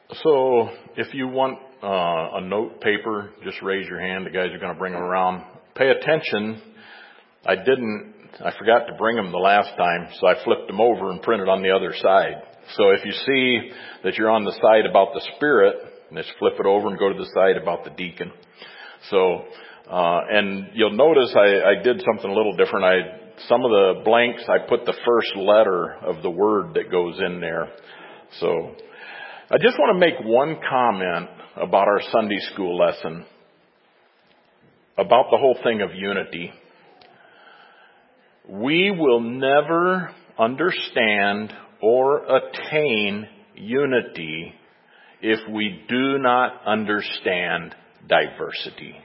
So if you want a note paper, just raise your hand. The guys are going to bring them around. Pay attention. I forgot to bring them the last time, so I flipped them over and printed on the other side. So if you see that you're on the side about the Spirit, just flip it over and go to the side about the deacon. So, and you'll notice I did something a little different. Some of the blanks, I put the first letter of the word that goes in there. So I just want to make one comment about our Sunday school lesson, about the whole thing of unity. We will never understand or attain unity if we do not understand diversity.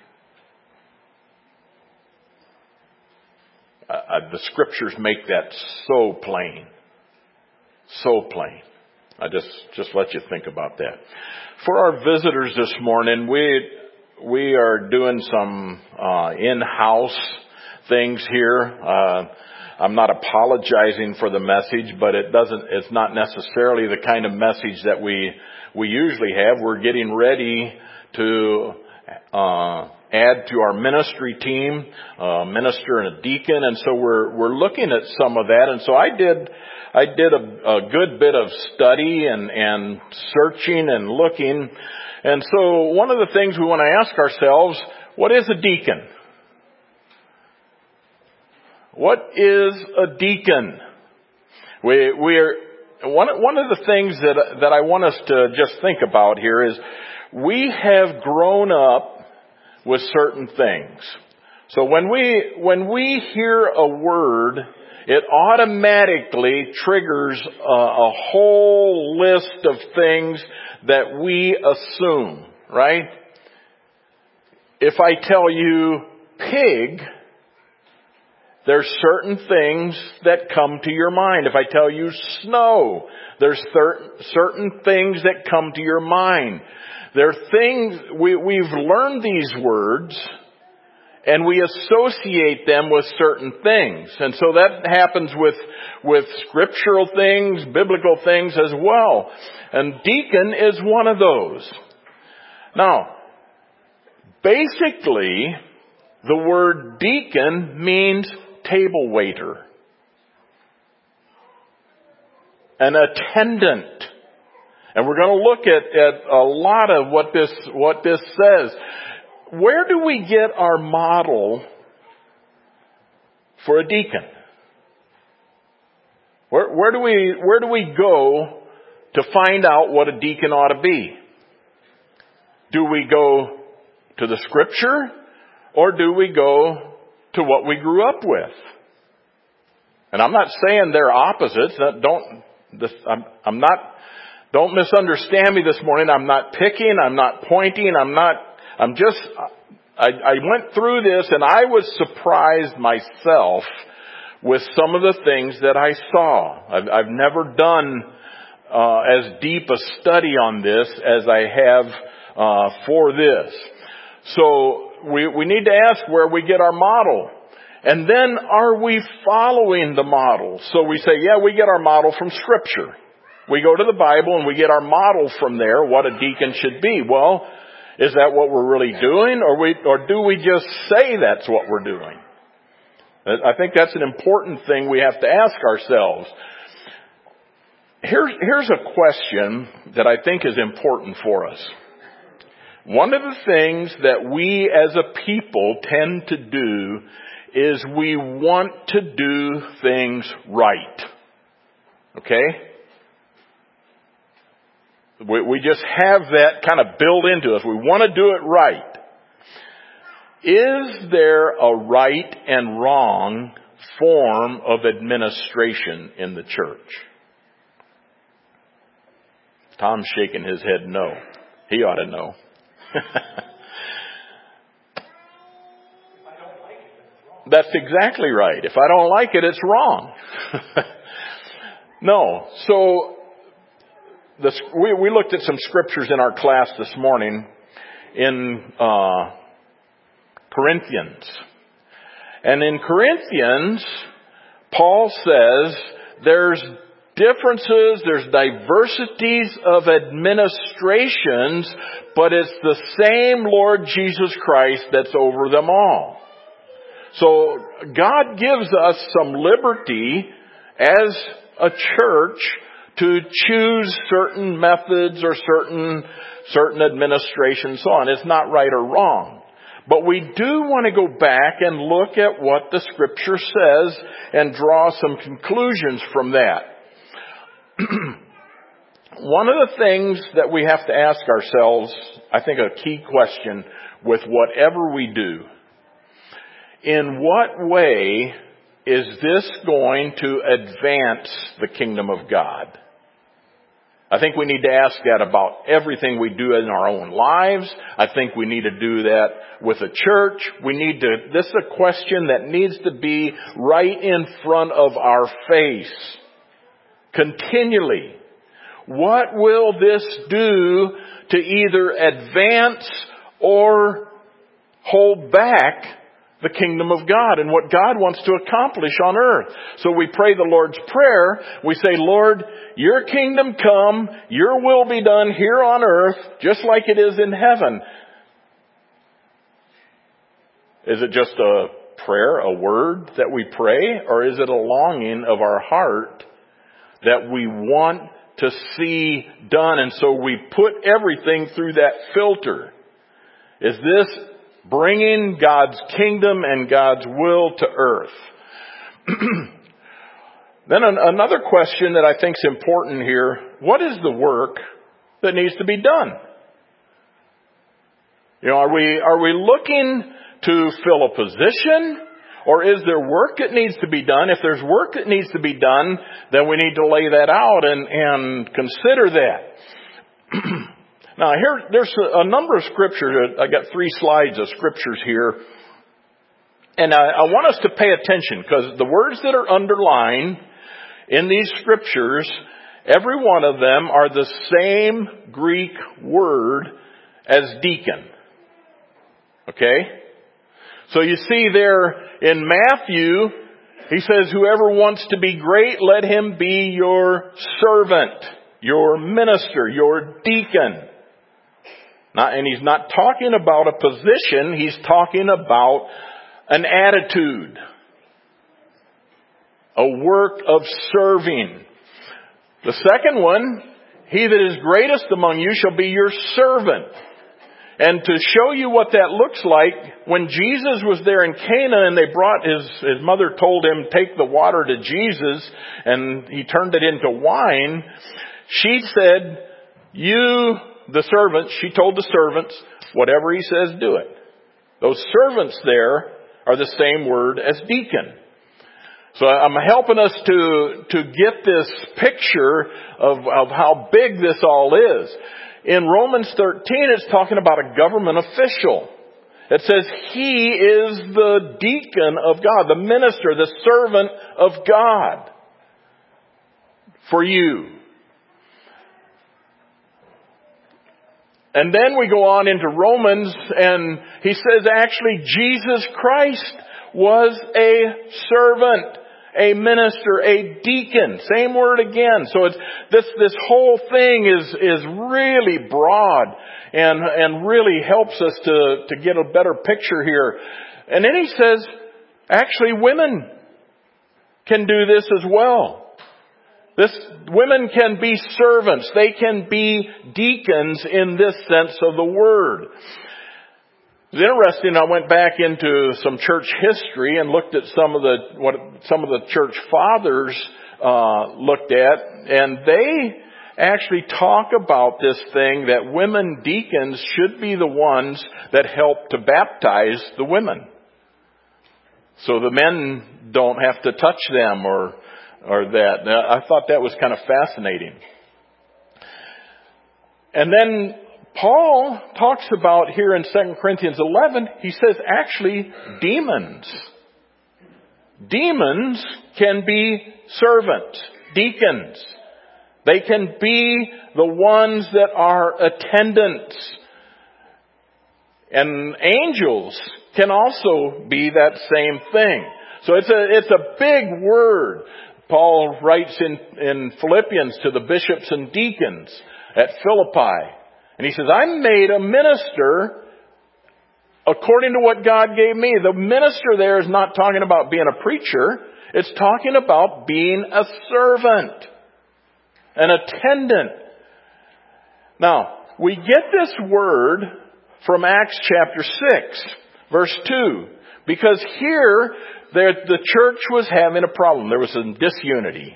The scriptures make that so plain. So plain. I just let you think about that. For our visitors this morning, we are doing some in-house things here. I'm not apologizing for the message, but it's not necessarily the kind of message that we usually have. We're getting ready to add to our ministry team, a minister and a deacon, and so we're looking at some of that. And so I did a good bit of study and searching and looking. And so one of the things we want to ask ourselves, what is a deacon? What is a deacon? One of the things that I want us to just think about here is we have grown up with certain things. So when we hear a word, it automatically triggers a whole list of things that we assume, right? If I tell you pig, there's certain things that come to your mind. If I tell you snow, there's certain things that come to your mind. There are things, we've learned these words and we associate them with certain things. And so that happens with scriptural things, biblical things as well. And deacon is one of those. Now, basically, the word deacon means table waiter, an attendant. And we're going to look at a lot of what this says. Where do we get our model for a deacon? Where do we go to find out what a deacon ought to be? Do we go to the scripture, or do we go to what we grew up with? And I'm not saying they're opposites. Don't misunderstand me this morning. I'm not picking. I'm not pointing. I went through this and I was surprised myself with some of the things that I saw. I've never done as deep a study on this as I have for this. So we need to ask where we get our model. And then are we following the model? So we say, yeah, we get our model from Scripture. We go to the Bible and we get our model from there, what a deacon should be. Well, is that what we're really doing? Or do we just say that's what we're doing? I think that's an important thing we have to ask ourselves. Here's a question that I think is important for us. One of the things that we as a people tend to do is we want to do things right. Okay? We just have that kind of built into us. We want to do it right. Is there a right and wrong form of administration in the church? Tom's shaking his head no. He ought to know. That's exactly right. If I don't like it, it's wrong. No. So we looked at some scriptures in our class this morning in Corinthians. And in Corinthians, Paul says there's differences, there's diversities of administrations, but it's the same Lord Jesus Christ that's over them all. So God gives us some liberty as a church to choose certain methods or certain administration and so on. It's not right or wrong. But we do want to go back and look at what the Scripture says and draw some conclusions from that. One of the things that we have to ask ourselves, I think a key question with whatever we do, in what way is this going to advance the kingdom of God? I think we need to ask that about everything we do in our own lives. I think we need to do that with a church. This is a question that needs to be right in front of our face continually. What will this do to either advance or hold back the kingdom of God and what God wants to accomplish on earth? So we pray the Lord's Prayer. We say, Lord, your kingdom come, your will be done here on earth, just like it is in heaven. Is it just a prayer, a word that we pray, or is it a longing of our heart that we want to see done, and so we put everything through that filter? Is this bringing God's kingdom and God's will to earth? Then another question that I think is important here, what is the work that needs to be done? Are we looking to fill a position, or is there work that needs to be done? If there's work that needs to be done, then we need to lay that out and consider that. Now there's a number of scriptures. I got 3 slides of scriptures here. And I want us to pay attention, because the words that are underlined in these scriptures, every one of them are the same Greek word as deacon. Okay? So you see there in Matthew, he says, whoever wants to be great, let him be your servant, your minister, your deacon. And he's not talking about a position, he's talking about an attitude, a work of serving. The second one, he that is greatest among you shall be your servant. And to show you what that looks like, when Jesus was there in Cana and they brought his mother told him, take the water to Jesus, and he turned it into wine, she said, she told the servants, whatever he says, do it. Those servants there are the same word as deacon. So I'm helping us to get this picture of how big this all is. In Romans 13, it's talking about a government official. It says he is the deacon of God, the minister, the servant of God for you. And then we go on into Romans, and he says actually Jesus Christ was a servant, a minister, a deacon. Same word again. So it's this whole thing is really broad and really helps us to get a better picture here. And then he says, actually women can do this as well. Women can be servants. They can be deacons in this sense of the word. It's interesting. I went back into some church history and looked at what some of the church fathers looked at, and they actually talk about this thing that women deacons should be the ones that help to baptize the women, so the men don't have to touch them or that. Now, I thought that was kind of fascinating. And then Paul talks about here in 2 Corinthians 11, he says actually demons can be servants, deacons. They can be the ones that are attendants. And angels can also be that same thing. So it's a big word. Paul writes in Philippians to the bishops and deacons at Philippi. And he says, I'm made a minister according to what God gave me. The minister there is not talking about being a preacher. It's talking about being a servant, an attendant. Now, we get this word from Acts chapter 6, verse 2. Because here, the church was having a problem. There was some disunity.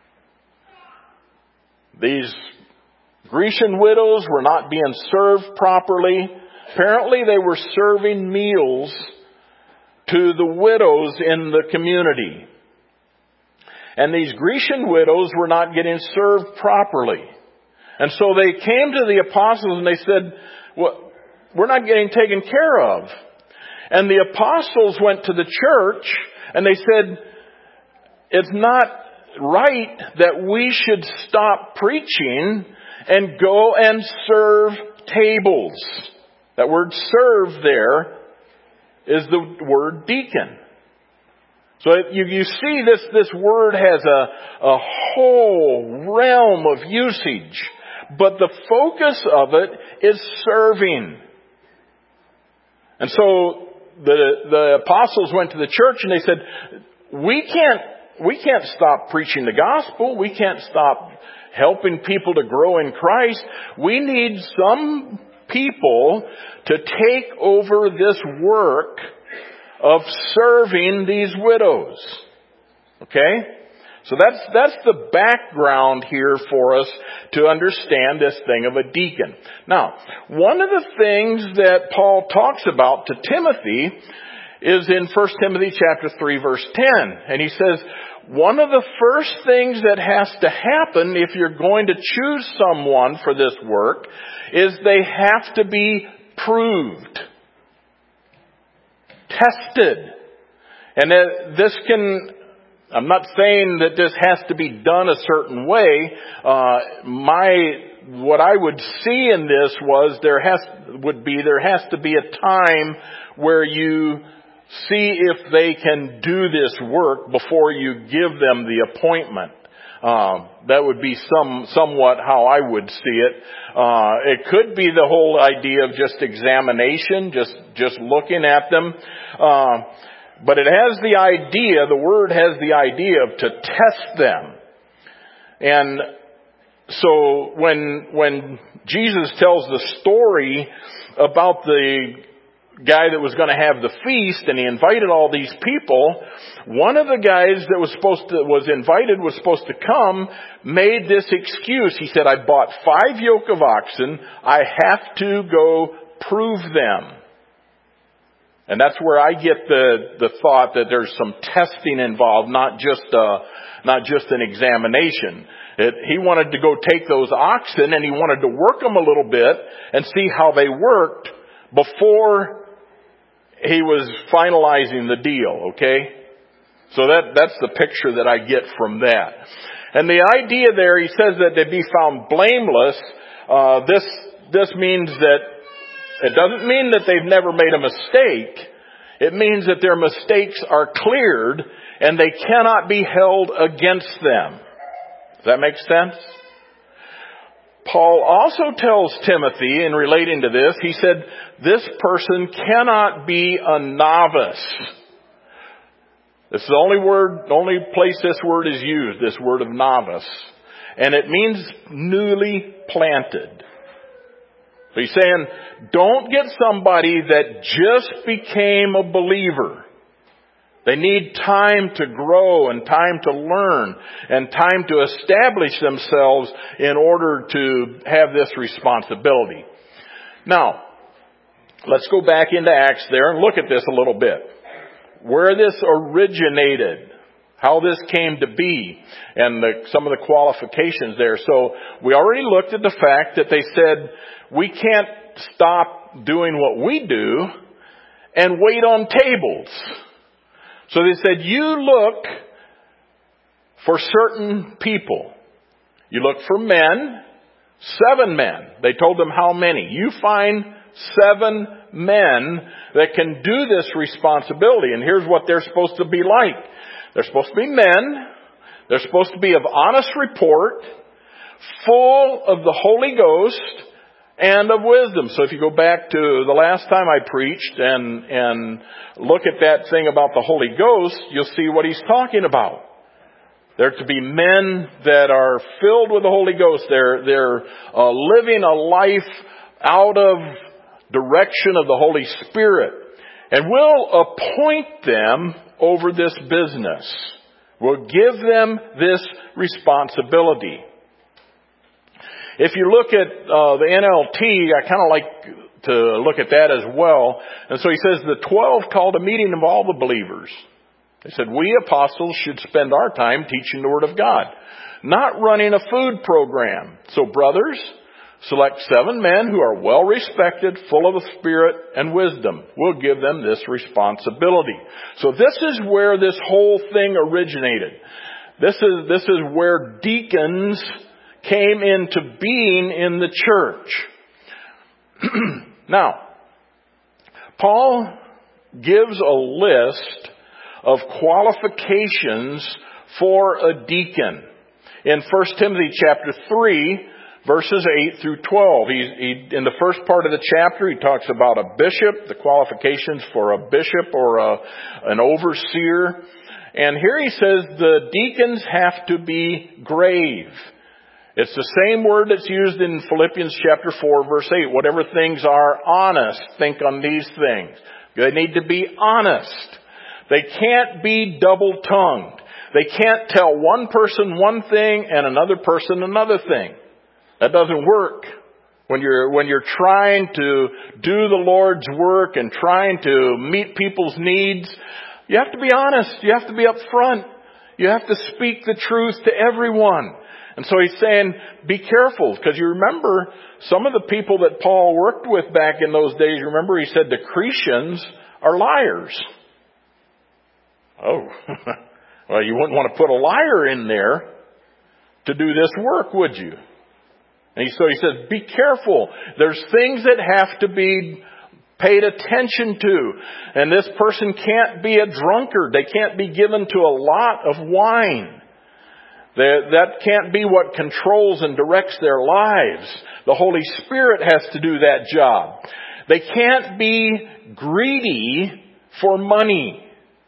These Grecian widows were not being served properly. Apparently they were serving meals to the widows in the community. And these Grecian widows were not getting served properly. And so they came to the apostles and they said, well, we're not getting taken care of. And the apostles went to the church and they said, it's not right that we should stop preaching and go and serve tables. That word serve there is the word deacon. So you see this word has a whole realm of usage, but the focus of it is serving. And so the apostles went to the church and they said, we can't stop preaching the gospel. We can't stop helping people to grow in Christ. We need some people to take over this work of serving these widows. Okay? So that's the background here for us to understand this thing of a deacon. Now, one of the things that Paul talks about to Timothy is in 1 Timothy chapter 3 verse 10. And he says, one of the first things that has to happen if you're going to choose someone for this work is they have to be proved, tested. And I'm not saying that this has to be done a certain way. What I would see in this was there has to be a time where you see if they can do this work before you give them the appointment. That would be somewhat how I would see it. It could be the whole idea of just examination, just looking at them. But it has the word has the idea of to test them. And so when Jesus tells the story about the guy that was going to have the feast and he invited all these people, one of the guys that was supposed to come made this excuse. He said, I bought 5 yoke of oxen. I have to go prove them. And that's where I get the thought that there's some testing involved, not just an examination. He wanted to go take those oxen and he wanted to work them a little bit and see how they worked before he was finalizing the deal, okay? So that's the picture that I get from that. And the idea there, he says that they be found blameless. This means that it doesn't mean that they've never made a mistake. It means that their mistakes are cleared and they cannot be held against them. Does that make sense? Paul also tells Timothy in relating to this, he said, this person cannot be a novice. This is the only place this word is used, this word of novice. And it means newly planted. So he's saying, don't get somebody that just became a believer. They need time to grow and time to learn and time to establish themselves in order to have this responsibility. Now, let's go back into Acts there and look at this a little bit. Where this originated, how this came to be, and some of the qualifications there. So we already looked at the fact that they said, we can't stop doing what we do and wait on tables. So they said, you look for certain people. You look for men, 7 men. They told them how many. You find 7 men that can do this responsibility. And here's what they're supposed to be like. They're supposed to be men. They're supposed to be of honest report, full of the Holy Ghost and of wisdom. So if you go back to the last time I preached and look at that thing about the Holy Ghost, you'll see what he's talking about. They're to be men that are filled with the Holy Ghost. They're living a life out of direction of the Holy Spirit. And we'll appoint them over this business. We'll give them this responsibility. If you look at the NLT, I kind of like to look at that as well. And so he says the 12 called a meeting of all the believers. They said, we apostles should spend our time teaching the Word of God, not running a food program. So brothers, select 7 men who are well respected, full of the Spirit and wisdom. We'll give them this responsibility. So this is where this whole thing originated. This is where deacons came into being in the church. Now, Paul gives a list of qualifications for a deacon. In 1 Timothy chapter 3, verses 8 through 12. In the first part of the chapter, he talks about a bishop, the qualifications for a bishop or an overseer. And here he says the deacons have to be grave. It's the same word that's used in Philippians chapter 4, verse 8. Whatever things are honest, think on these things. They need to be honest. They can't be double-tongued. They can't tell one person one thing and another person another thing. That doesn't work. When you're trying to do the Lord's work and trying to meet people's needs, you have to be honest. You have to be upfront. You have to speak the truth to everyone. And so he's saying, be careful, because you remember some of the people that Paul worked with back in those days, remember he said the Cretians are liars. Oh, well, you wouldn't want to put a liar in there to do this work, would you? And so he says, be careful. There's things that have to be paid attention to. And this person can't be a drunkard. They can't be given to a lot of wine. That can't be what controls and directs their lives. The Holy Spirit has to do that job. They can't be greedy for money.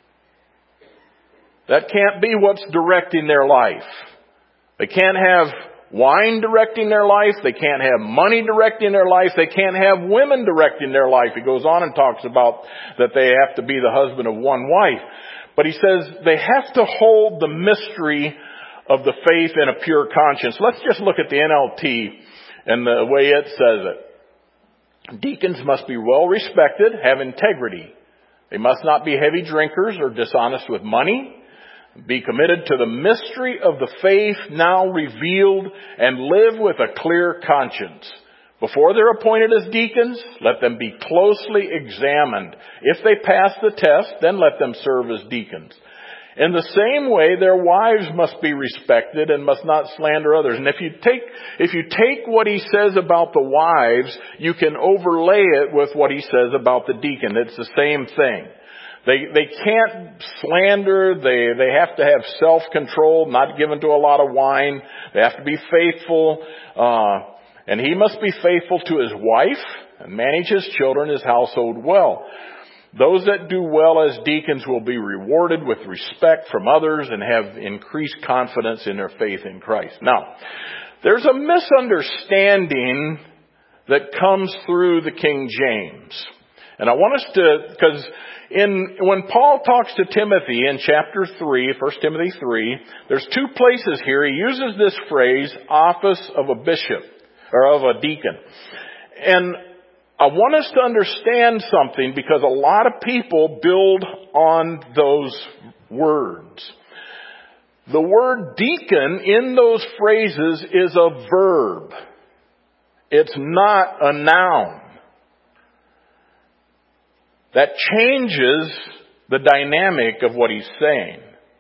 That can't be what's directing their life. They can't have wine directing their life. They can't have money directing their life. They can't have women directing their life. He goes on and talks about that they have to be the husband of one wife. But he says they have to hold the mystery of the faith in a pure conscience. Let's just look at the NLT and the way it says it. Deacons must be well respected, have integrity. They must not be heavy drinkers or dishonest with money. Be committed to the mystery of the faith now revealed and live with a clear conscience. Before they're appointed as deacons, let them be closely examined. If they pass the test, then let them serve as deacons. In the same way, their wives must be respected and must not slander others. And if you take what he says about the wives, you can overlay it with what he says about the deacon. It's the same thing. They can't slander. They have to have self-control, not given to a lot of wine. They have to be faithful. And he must be faithful to his wife and manage his children, his household well. Those that do well as deacons will be rewarded with respect from others and have increased confidence in their faith in Christ. Now, there's a misunderstanding that comes through the King James. And I want us to, because when Paul talks to Timothy in chapter 3, 1 Timothy 3, there's 2 places here he uses this phrase, office of a bishop, or of a deacon. And I want us to understand something, because a lot of people build on those words. The word deacon in those phrases is a verb. It's not a noun. That changes the dynamic of what he's saying.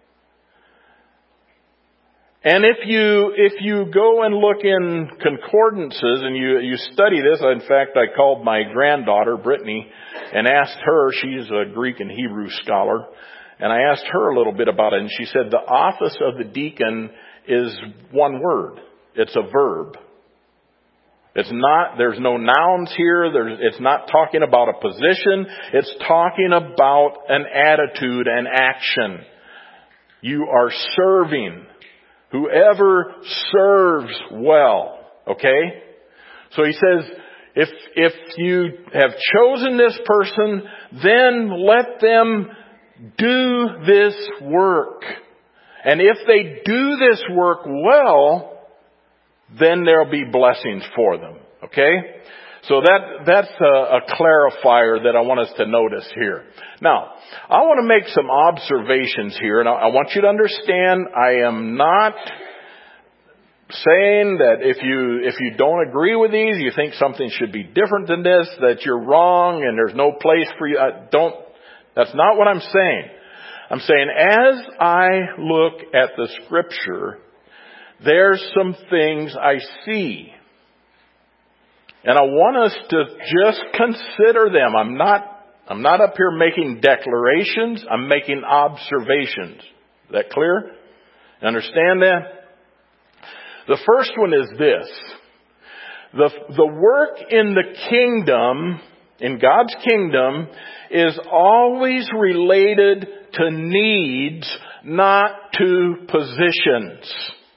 And if you go and look in concordances and you study this, in fact, I called my granddaughter, Brittany, and asked her, she's a Greek and Hebrew scholar, And I asked her a little bit about it, and she said the office of the deacon is one word. It's a verb. There's no nouns here. It's not talking about a position. It's talking about an attitude and action. You are serving. Whoever serves well. Okay? So he says, if you have chosen this person, then let them do this work. And if they do this work well, then there'll be blessings for them. Okay? So that's a clarifier that I want us to notice here. Now, I want to make some observations here, and I want you to understand I am not saying that if you don't agree with these, you think something should be different than this, that you're wrong and there's no place for you. That's not what I'm saying. I'm saying as I look at the Scripture, there's some things I see. And I want us to just consider them. I'm not up here making declarations. I'm making observations. Is that clear? Understand that? The first one is this. The work in the kingdom, in God's kingdom, is always related to needs, not to positions.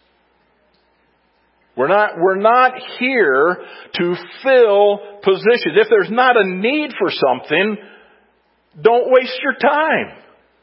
We're not here to fill positions. If there's not a need for something, don't waste your time.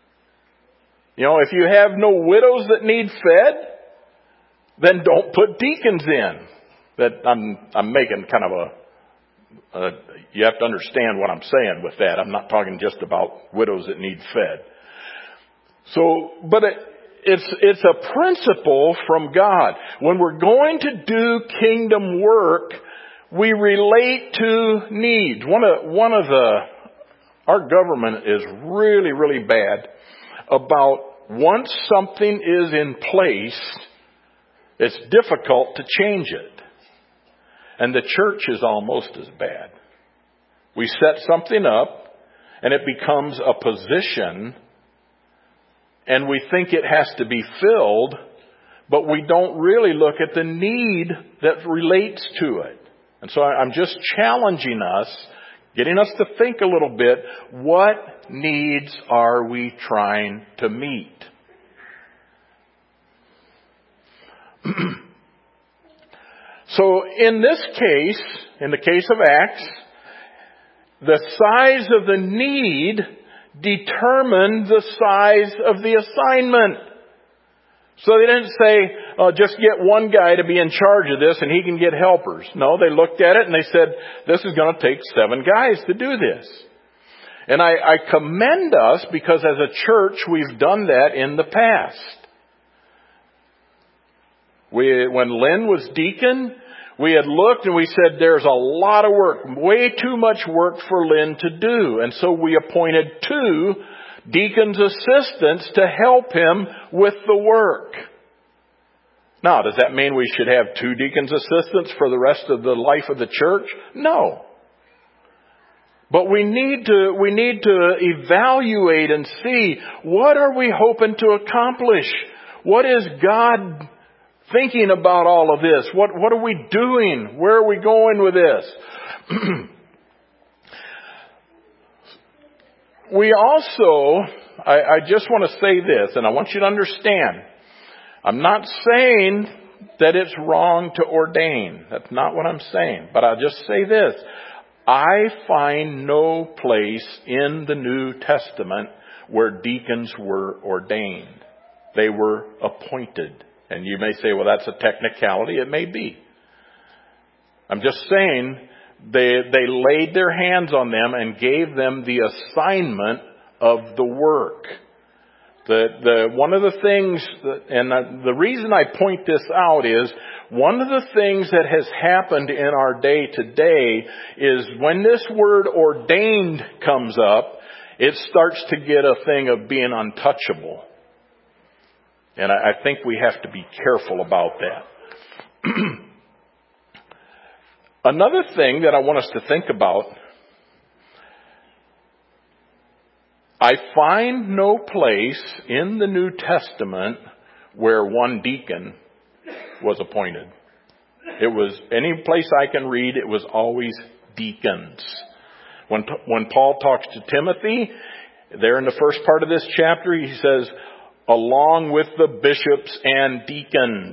If you have no widows that need fed, then don't put deacons in. That I'm making kind of you have to understand what I'm saying with that. I'm not talking just about widows that need fed. But it's a principle from God. When we're going to do kingdom work, we relate to needs. Our government is really, really bad about once something is in place, it's difficult to change it. And the church is almost as bad. We set something up and it becomes a position and we think it has to be filled, but we don't really look at the need that relates to it. And so I'm just challenging us, getting us to think a little bit, what needs are we trying to meet? So in this case, in the case of Acts, the size of the need determined the size of the assignment. So they didn't say, just get one guy to be in charge of this and he can get helpers. No, they looked at it and they said, this is going to take 7 guys to do this. And I commend us because as a church we've done that in the past. When Lynn was deacon, we had looked and we said there's a lot of work, way too much work for Lynn to do. And so we appointed 2 deacons' assistants to help him with the work. Now, does that mean we should have 2 deacons' assistants for the rest of the life of the church? No. But we need to evaluate and see, what are we hoping to accomplish? What is God thinking about all of this? What are we doing? Where are we going with this? We also, I just want to say this, and I want you to understand, I'm not saying that it's wrong to ordain. That's not what I'm saying. But I'll just say this. I find no place in the New Testament where deacons were ordained. They were appointed. And you may say, well, that's a technicality. It may be. I'm just saying they laid their hands on them and gave them the assignment of the work. One of the things, and the reason I point this out is, one of the things that has happened in our day today is when this word ordained comes up, it starts to get a thing of being untouchable. And I think we have to be careful about that. Another thing that I want us to think about I find no place in the New Testament where one deacon was appointed. It was, any place I can read, it was always deacons. When Paul talks to Timothy, there in the first part of this chapter, he says, along with the bishops and deacons.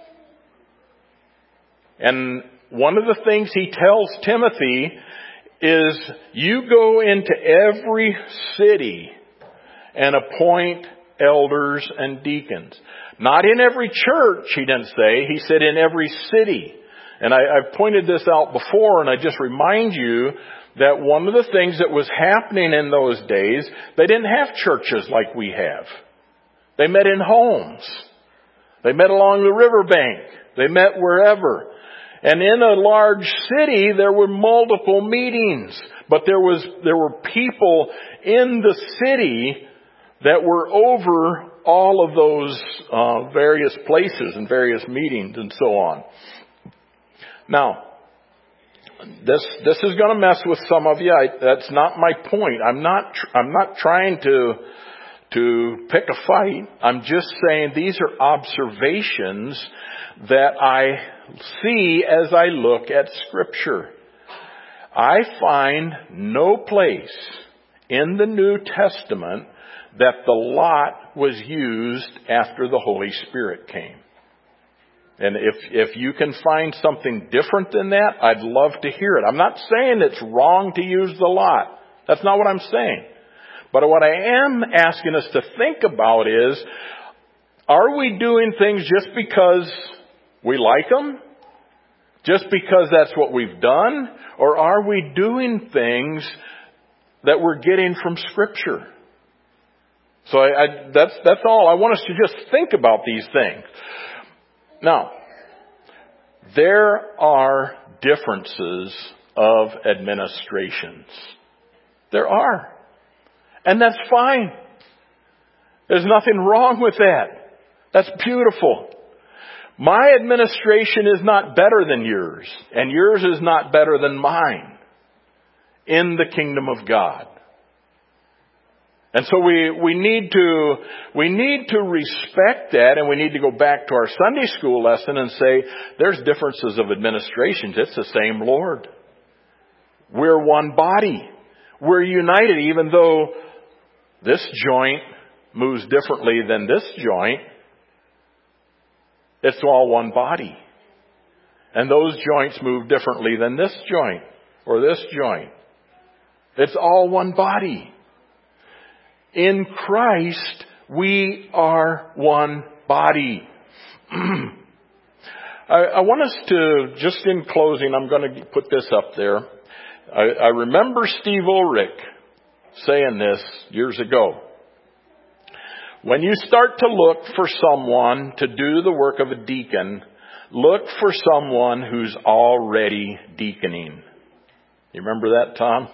And one of the things he tells Timothy is, you go into every city and appoint elders and deacons. Not in every church, he didn't say. He said in every city. And I've pointed this out before, and I just remind you that one of the things that was happening in those days, they didn't have churches like we have. They met in homes. They met along the riverbank. They met wherever. And in a large city, there were multiple meetings. But there were people in the city that were over all of those various places and various meetings and so on. Now, this is going to mess with some of you. That's not my point. I'm not trying to pick a fight. I'm just saying these are observations that I see as I look at Scripture. I find no place in the New Testament that the lot was used after the Holy Spirit came. And if you can find something different than that, I'd love to hear it. I'm not saying it's wrong to use the lot. That's not what I'm saying. But what I am asking us to think about is, are we doing things just because we like them? Just because that's what we've done? Or are we doing things that we're getting from Scripture? So that's all. I want us to just think about these things. Now, there are differences of administrations. There are. And that's fine. There's nothing wrong with that. That's beautiful. My administration is not better than yours, and yours is not better than mine in the kingdom of God. And so we need to respect that, and we need to go back to our Sunday school lesson and say, there's differences of administrations. It's the same Lord. We're one body. We're united, even though this joint moves differently than this joint. It's all one body. And those joints move differently than this joint or this joint. It's all one body. In Christ, we are one body. I want us to, just in closing, I'm going to put this up there. I remember Steve Ulrich saying this years ago. When you start to look for someone to do the work of a deacon, look for someone who's already deaconing. You remember that, Tom?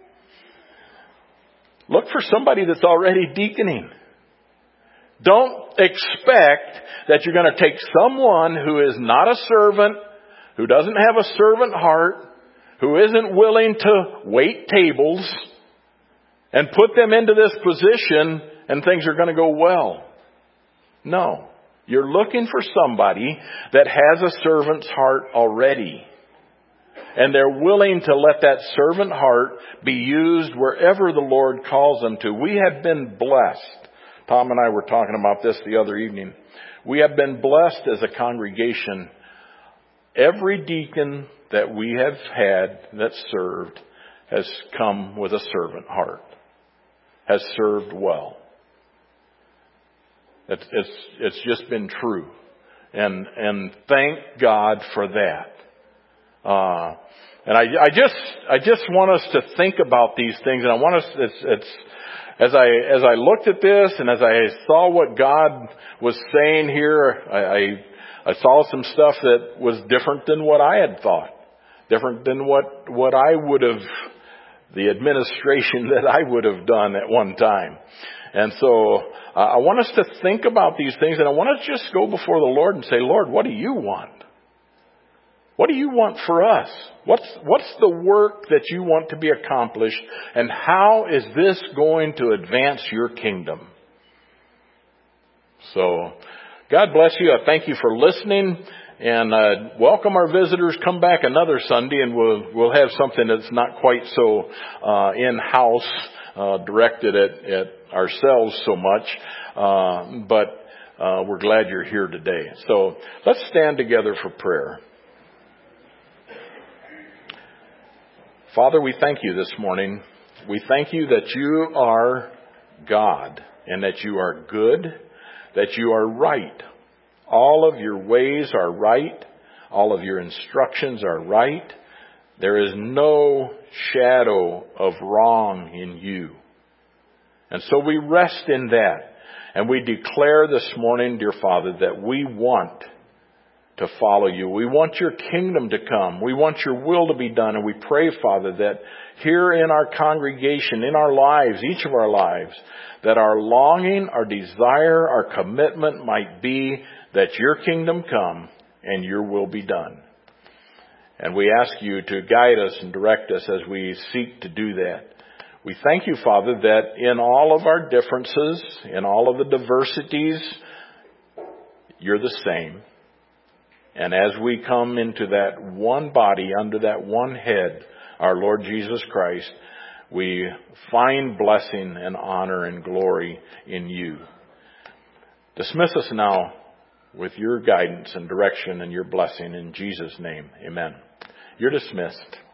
Look for somebody that's already deaconing. Don't expect that you're going to take someone who is not a servant, who doesn't have a servant heart, who isn't willing to wait tables, and put them into this position and things are going to go well. No. You're looking for somebody that has a servant's heart already. And they're willing to let that servant heart be used wherever the Lord calls them to. We have been blessed. Tom and I were talking about this the other evening. We have been blessed as a congregation. Every deacon that we have had that served has come with a servant heart, has served well. It's just been true. And thank God for that. And I just want us to think about these things, and I want us, as I looked at this and as I saw what God was saying here, I saw some stuff that was different than what I had thought, different than what I would have, the administration that I would have done at one time. And so I want us to think about these things, and I want to just go before the Lord and say, Lord, what do you want? What do you want for us? What's the work that you want to be accomplished, and how is this going to advance your kingdom? So, God bless you. I thank you for listening, and welcome our visitors. Come back another Sunday, and we'll have something that's not quite so in-house, directed at ourselves so much, but we're glad you're here today. So let's stand together for prayer. Father, we thank you this morning. We thank you that you are God and that you are good, that you are right. All of your ways are right. All of your instructions are right. There is no shadow of wrong in you. And so we rest in that. And we declare this morning, dear Father, that we want to follow you. We want your kingdom to come. We want your will to be done. And we pray, Father, that here in our congregation, in our lives, each of our lives, that our longing, our desire, our commitment might be that your kingdom come and your will be done. And we ask you to guide us and direct us as we seek to do that. We thank you, Father, that in all of our differences, in all of the diversities, you're the same. And as we come into that one body, under that one head, our Lord Jesus Christ, we find blessing and honor and glory in you. Dismiss us now with your guidance and direction and your blessing in Jesus' name. Amen. You're dismissed.